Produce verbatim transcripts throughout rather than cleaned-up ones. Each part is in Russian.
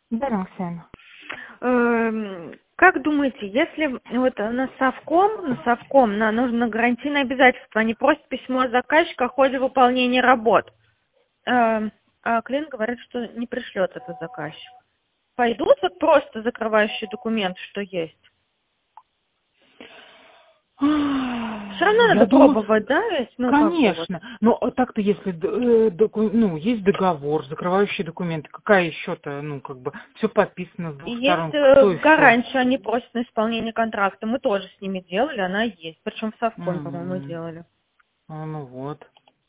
Да, Оксана. Эм, Как думаете, если вот на совком, на совком на, нужно гарантийное обязательство, они просят письмо от заказчика о ходе выполнения работ, Эм, а клиент говорит, что не пришлет это заказчик. Пойдут вот просто закрывающий документ, что есть? Все равно Я надо думаю, пробовать, да, ведь? Ну, как бы вот. конечно. Но так-то, если д- э, доку- ну, есть договор, закрывающий документы, какая еще-то, ну, как бы, все подписано с И двух есть сторон. э, Кто еще? гарантия, они просят на исполнение контракта. Мы тоже с ними делали, она есть. Причем в совком, по-моему, М, делали. а, ну вот.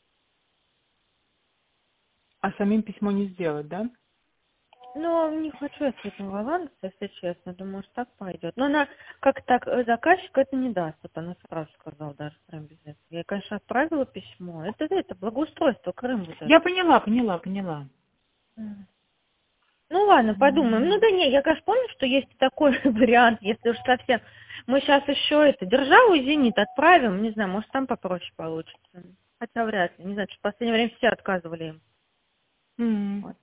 А самим письмо не сделать, да? Ну, не хочу я с этим волноваться, если честно. Думаю, что так пойдет. Но она, как так, э, заказчик это не даст. Вот она сразу сказала, даже прям без этого. Я, конечно, отправила письмо. Это, это благоустройство, Крым вот Я это. поняла, поняла, поняла. М. Ну ладно, подумаем. Ну М, да не, я, конечно, помню, что есть такой вариант, если уж совсем. Мы сейчас еще это, державу «Зенит» отправим, не знаю, может там попроще получится. Хотя вряд ли, не знаю, что в последнее время все отказывали им. м, Вот.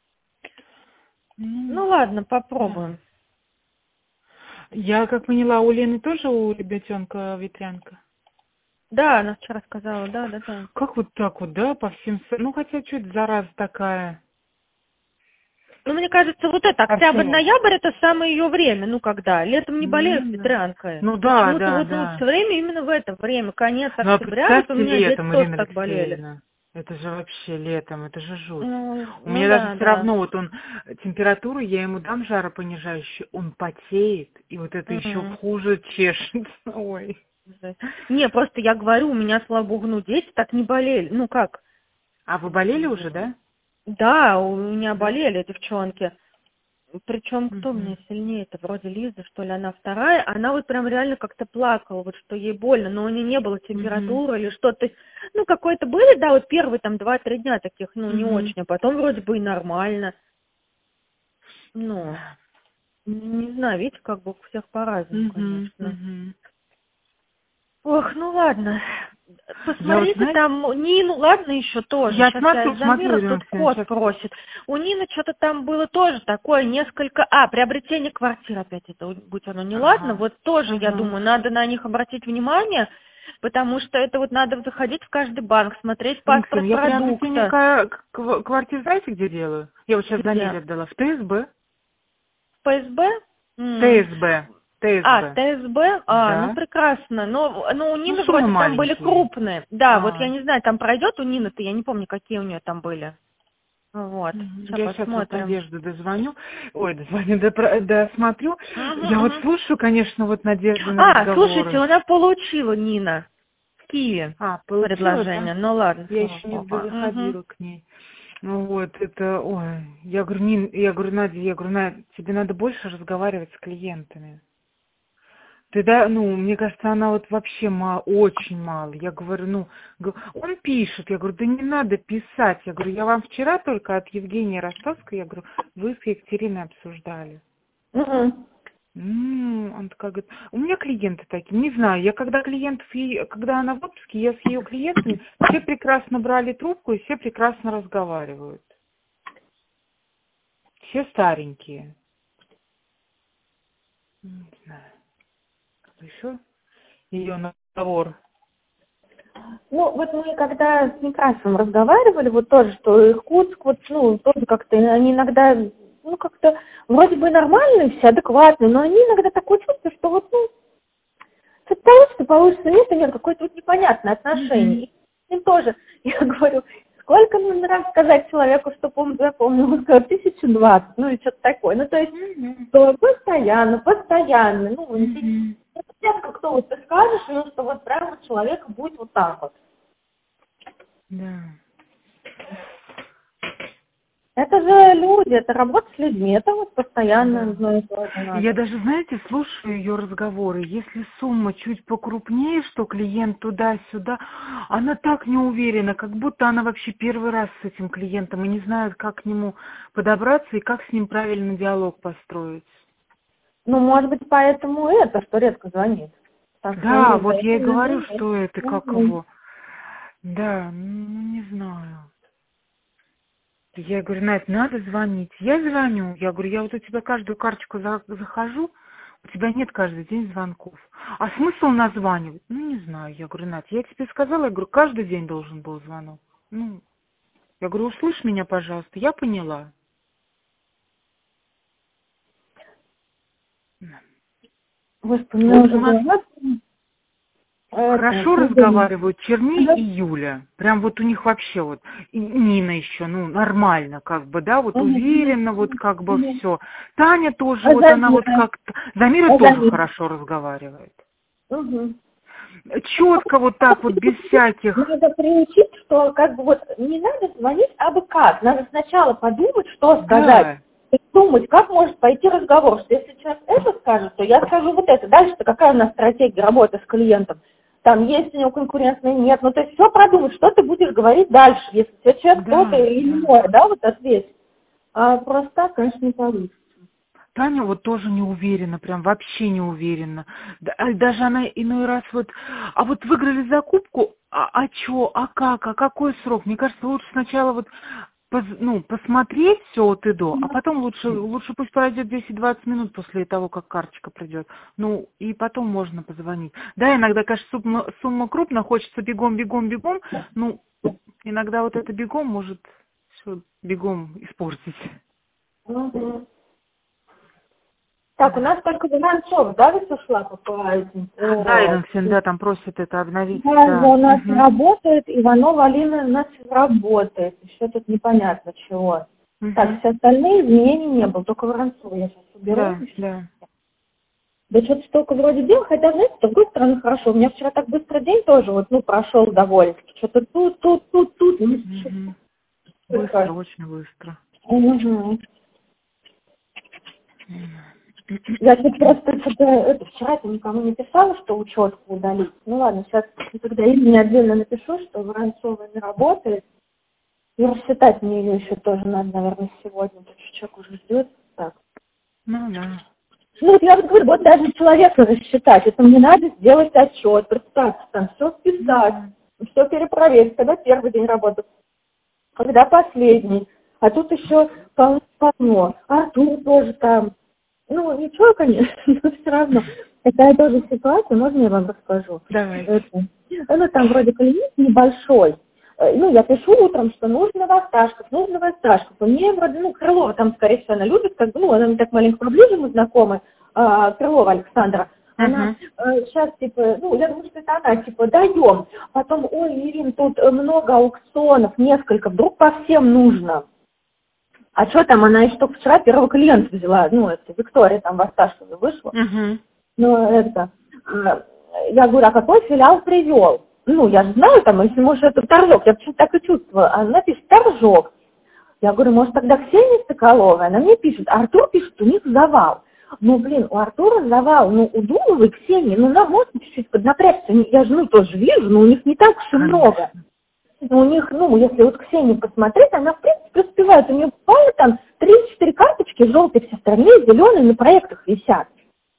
ну, Ну ладно, да. попробуем. Я как поняла, у Лены тоже у ребятенка ветрянка. Да, она вчера сказала, да, да, да. Как вот так вот, да, по всем... с- Ну, хотя, что это зараза такая? Ну, мне кажется, вот это, По всему. октябрь-ноябрь, это самое ее время, ну, когда. Летом не болеют Ну, да. ветрянкой. Ну, да, Почему-то да, вот, ну, да. все время именно в это время, конец Ну, а октября, вот у представьте меня дети летом, тоже Ирина так болели. Алексеевна. Это же вообще летом, это же жуть. Ну, У ну меня даже да, все да. равно, вот он, э, температуру, я ему дам жаропонижающий, он потеет, и вот это еще Мгм. хуже чешется. Ой. Жесть. Не, просто я говорю, у меня, слава богу, ну, дети так не болели. Ну, как? А вы болели уже, да? Да, у меня Да? болели девчонки. Причем кто у меня Мгм. сильнее? Это вроде Лиза, что ли, она вторая. Она вот прям реально как-то плакала, вот что ей больно, но у нее не было Мгм. температуры или что-то. То есть, ну, какой-то были, да, вот первые там два-три дня таких, ну, не Мгм. очень, а потом вроде бы и нормально. Ну, Да. не, не знаю, видите, как бы у всех по-разному, Мгм. конечно. Мгм. Ох, ну ладно. Я вот, Посмотрите знаете, там Нину, ладно, еще тоже. я Сейчас я смотрю, из смотрю, Замира, Ирина тут Алексеевна, код сейчас. просит. У Нины что-то там было тоже такое, несколько... А, приобретение квартир опять это, будь оно неладно. Ага. Вот тоже, я Ага. думаю, надо на них обратить внимание, потому что это вот надо заходить в каждый банк, смотреть Алексеевна, паспорт я приобретение продукта. ка- к- квартир, знаете, где делаю? Я вот сейчас Где? Замире отдала. В ТСБ. В ПСБ? М. ТСБ. А, ТСБ. ТСБ? А, ну Да. прекрасно. Но, ну, у Ну, Нины суммы вроде там были маленькие. крупные. Да, вот я А. не знаю, там пройдет у Нины-то, я не помню, какие у нее там были. Вот. Мгм. Сейчас Я сейчас вот посмотрим. Надежду дозвоню. Ой, дозвоню, допро- досмотрю. Угу, Я вот угу. слушаю, конечно, вот Надежду на А, слушайте, разговоры. она получила, Нина, в Киеве А, получила, да? предложение. Ну ладно, Я слава еще не богу. Угу. заходила к ней. Ну вот, это, ой, я говорю, Нин, я говорю, Надя, я говорю, Надя, тебе надо больше разговаривать с клиентами. Ты, да, ну, мне кажется, она вот вообще мало, очень мало. Я говорю, ну, г- он пишет, я говорю, да не надо писать. Я говорю, я вам вчера только от Евгении Ростовской, я говорю, вы с Екатериной обсуждали. Угу. М, Он такая говорит, у меня клиенты такие, не знаю, я когда клиентов, ей- когда она в отпуске, я с ее клиентами, все прекрасно брали трубку и все прекрасно разговаривают. Все старенькие. Не знаю, еще ее разговор. Ну, вот мы когда с Некрасовым разговаривали, вот тоже, что Иркутск, вот, ну, тоже как-то, они иногда, ну, как-то вроде бы нормальные все, адекватные, но они иногда такое чувство, что вот, ну, что-то получится, получится, нет, нет, какое-то вот непонятное отношение. Мгм. И с ним тоже, я говорю, сколько нужно раз сказать человеку, чтобы он запомнил, он сказал, тысячу двадцать, ну, и что-то такое. Ну, то есть, Мгм. что постоянно, постоянно, ну, Мгм. редко кто вот ты скажешь, ну, что вот прям вот человек будет вот так вот. Да. Это же люди, это работа с людьми, это вот постоянно Да. одно и то же Я надо. даже, знаете, слушаю ее разговоры. Если сумма чуть покрупнее, что клиент туда-сюда, она так не уверена, как будто она вообще первый раз с этим клиентом и не знает, как к нему подобраться и как с ним правильно диалог построить. Ну, может быть, поэтому это, что редко звонит. Так что Да, не вот я и говорю, звонит. что это, как Мгм. его. Да, ну не знаю. Я говорю, Надь, надо звонить. Я звоню. Я говорю, я вот у тебя каждую карточку за- захожу, у тебя нет каждый день звонков. А смысл названивать? Ну, не знаю. Я говорю, Надь, я тебе сказала, я говорю, каждый день должен был звонок. Ну, я говорю, услышь меня, пожалуйста. Я поняла. Господи, у меня Вот уже у нас голова... Это, хорошо придумала. разговаривают Черни Ага. и Юля. Прям вот у них вообще вот. И Нина еще, ну, нормально, как бы, да, вот Ага. уверенно, вот как бы Ага. все. Таня тоже, А вот она вот Замира? как-то. Замира А тоже Замира? хорошо разговаривает. Угу. Четко вот так вот, без всяких. Надо приучить, что как бы вот не надо звонить абы как. Надо сначала подумать, что сказать. Да, И думать, как может пойти разговор. Что если человек это скажет, то я скажу вот это. Дальше-то какая у нас стратегия работы с клиентом? Там есть у него конкурентный, нет. Ну, то есть все продумать, что ты будешь говорить дальше. Если тебе человек что-то да, или да. иное, да, вот ответь. А просто так, конечно, не получится. Таня вот тоже не уверена, прям вообще не уверена. Да, а даже она иной раз вот, а вот выиграли закупку, а, а чё, а как, а какой срок? Мне кажется, лучше сначала вот поз- ну, посмотреть все от и до, а потом лучше, лучше пусть пройдет десять-двадцать минут после того, как карточка придет. Ну, и потом можно позвонить. Да, иногда, конечно, сумма, сумма крупная, хочется бегом, бегом, бегом. Ну, иногда вот это бегом может все бегом испортить. Мгм. Так, у нас только Воронцов, да, ведь ушла по по этим? Да, О, Ирина всегда там просит это обновить, Ганза да. у нас Угу. работает, Иванова Алина у нас работает. Еще тут непонятно чего. Так, Угу. все остальные изменений не было, только Воронцова я сейчас уберу. Да, да. Да что-то столько вроде дел, хотя, знаете, с другой стороны, хорошо. У меня вчера так быстро день тоже, вот, ну, прошел довольно. Что-то тут, тут, тут, тут. Ну, Угу. Быстро, что-то. очень быстро. Мгм. Я тут просто что-то, это, вчера-то никому не писала, что учетку удалить. Ну ладно, сейчас тогда имени отдельно напишу, что Воронцова не работает. И рассчитать мне ее еще тоже надо, наверное, сегодня. Тут же человек уже ждет. Так. Ну да. Ну вот я вот говорю, вот даже человека рассчитать, это мне надо сделать отчет, представьте, там все Ну списать, да. все перепроверить, когда первый день работы, когда последний. А тут еще полно. Артур тоже там. Ну, ничего, конечно, но все равно. Такая тоже ситуация, можно я вам расскажу? Давайте. Это, ну, там вроде клиент небольшой. Э, Ну, я пишу утром, что нужно Восташков, нужно Восташков. У меня вроде, ну, Крылова там, скорее всего, она любит, как бы, ну, она мне так маленько поближе, мы знакомы, а, Крылова Александра. Она Угу. э, сейчас, типа, ну, я думаю, что это она, типа, даем. Потом, ой, Ирин, тут э, много аукционов, несколько, вдруг по всем нужно. А что там, она еще только вчера первого клиента взяла, ну, это Виктория там в Осташкове вышла. Угу. Ну, это, э, я говорю, а какой филиал привел? Ну, я же знаю, там, если, может, это торжок, я почему-то так и чувствую. Она пишет, торжок. Я говорю, может, тогда Ксения Соколова? Она мне пишет, а Артур пишет, у них завал. Ну, блин, у Артура завал, ну, у Думовой Ксении, ну, нам можно чуть-чуть поднапрячься. Я же, ну, тоже вижу, но у них не так уж и много. Конечно. У них, ну, если вот Ксению посмотреть, она, в принципе, успевает. У нее буквально там три-четыре карточки желтые все остальные, зеленые на проектах висят.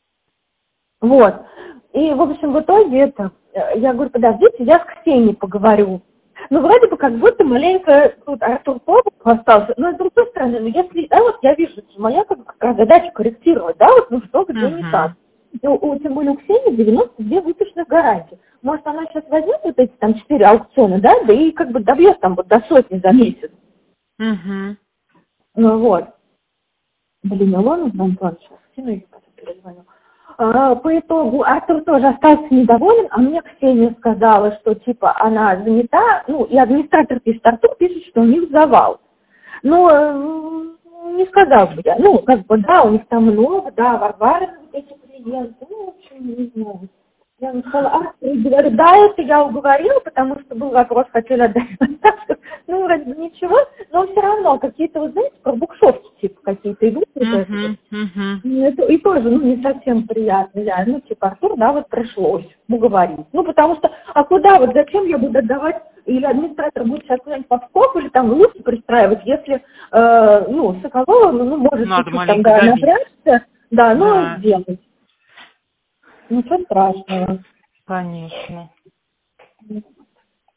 Вот. И, в общем, в итоге это, э, я говорю, подождите, я с Ксенией поговорю. Ну, вроде бы как будто маленько тут Артур Попов остался. Но с другой стороны, ну, если, да, вот я вижу, что моя как, как раз задача корректировать, да, вот, ну, что где не так. Угу. И у, у- тем более у Ксении девяносто две выпущенных гарантии. Может, она сейчас возьмет вот эти там четыре аукциона, да, да и как бы добьет там вот до сотни за месяц. Угу. Ну вот. Блин, Илона Антон, сейчас скину и потом перезвоню. А, по итогу Артур тоже остался недоволен, а мне Ксения сказала, что типа она занята, ну и администратор пишет, Артур пишет, что у них завал. Но э, не сказал бы я, ну как бы да, у них там много, да, Варвара, вот эти клиенты, ну в общем, не знаю. Я ему сказала, а, и говорю, да, это я уговорила, потому что был вопрос, хотели отдать. Ну, вроде бы ничего, но все равно какие-то, вы знаете, пробуксовки типа какие-то идут. Вот это вот. Угу. Угу. И, это, и тоже, ну, не совсем приятно. Я, ну, типа, Артур, да, вот пришлось уговорить. Ну, потому что, а куда, вот зачем я буду отдавать, или администратор будет сейчас куда-нибудь по скопу, или там лучше пристраивать, если, э, ну, Соколова, ну, может Надо чуть-чуть там, маленько да, добить. напрячься, да, но Да, сделать. Ничего страшного. конечно.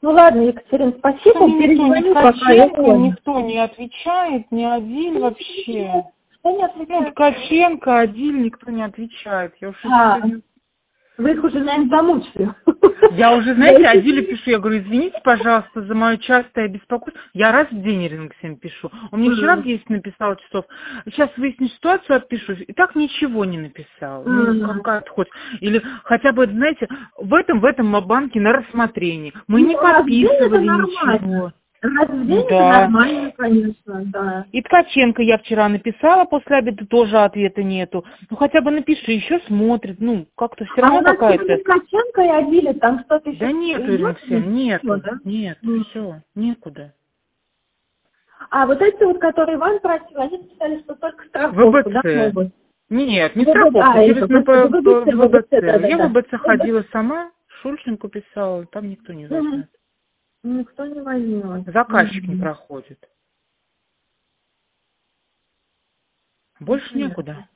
Ну ладно, Екатерина, спасибо. Мне никто, ни Перезвоню, пока я Ткаченко, понял. никто не отвечает, ни один вообще. Что не Ну, отвечает? Ткаченко, Адиль, никто не отвечает. Я уже А, сегодня... вы их уже, наверное, замучили. Я уже, знаете, Адиле пишу, я говорю, извините, пожалуйста, за мое частое беспокойство. Я раз в день, Ирина Алексеевна, пишу. Он мне вчера в десять написал часов. Сейчас выясню ситуацию, отпишусь. И так ничего не написал. Ну, как отход. Или хотя бы, знаете, в этом, в этом банке на рассмотрении. Мы не подписывали ничего. Раз в день Ну, это да. нормально, конечно, да. И Ткаченко я вчера написала, после обеда тоже ответа нету. Ну хотя бы напиши, еще смотрит, ну как-то все равно а у нас какая-то. Ткаченко и Адиля, там что-то еще. Да нет, Ирина Алексеевна, нет, Всё, да? нет, Mm. все, некуда. А вот эти вот, которые Иван просил, они написали, что только страховку, ВБЦ. да, могут? Нет, не ВБЦ, страховку, а, через это, на П- ВБЦ, П- ВБЦ, ВБЦ. да, да, Я да. в ВБЦ ходила сама, Шульченко писала, там никто не возьмет. Никто не возьмет. Заказчик не Мгм. проходит. Больше Понятно. некуда.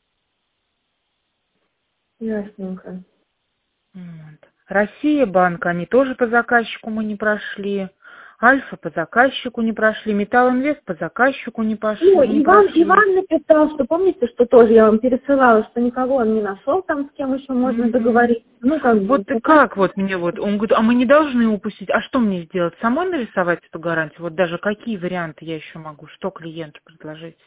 Ясненько. Вот. Россия банк, они тоже по заказчику мы не прошли. Альфа по заказчику не прошли. Металлинвест по заказчику не пошли. Ну, не Иван, прошли. Иван написал, что помните, что тоже я вам пересылала, что никого он не нашел там, с кем еще можно Мгм. договориться. Ну, как Вот бы, как вот мне вот, он говорит, а мы не должны упустить, а что мне сделать? Самой нарисовать эту гарантию? Вот даже какие варианты я еще могу, что клиенту предложить?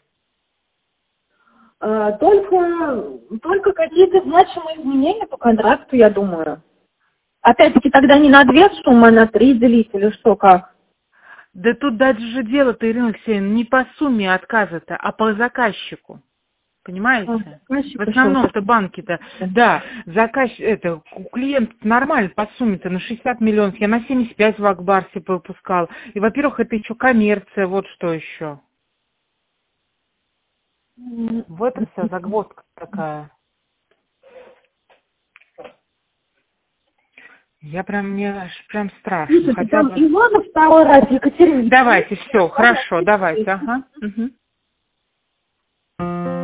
а, только, только какие-то значимые изменения по контракту, я думаю. Опять-таки тогда не на две суммы, а на три делить или что, как? Да тут даже дело-то, Ирина Алексеевна, не по сумме отказа-то, а по заказчику. Понимаете? А, заказчик В основном-то еще. банки-то, да, заказ, это, у клиента нормально по сумме-то на шестьдесят миллионов, я на семьдесят пять в Акбарсе выпускала. И, во-первых, это еще коммерция, вот что еще. В этом вся загвоздка такая. Я прям, мне аж прям страшно. Слушайте, Хотя там бы... Ивана второй раз, Екатерина. Давайте, все, хорошо, давайте, ага. Угу.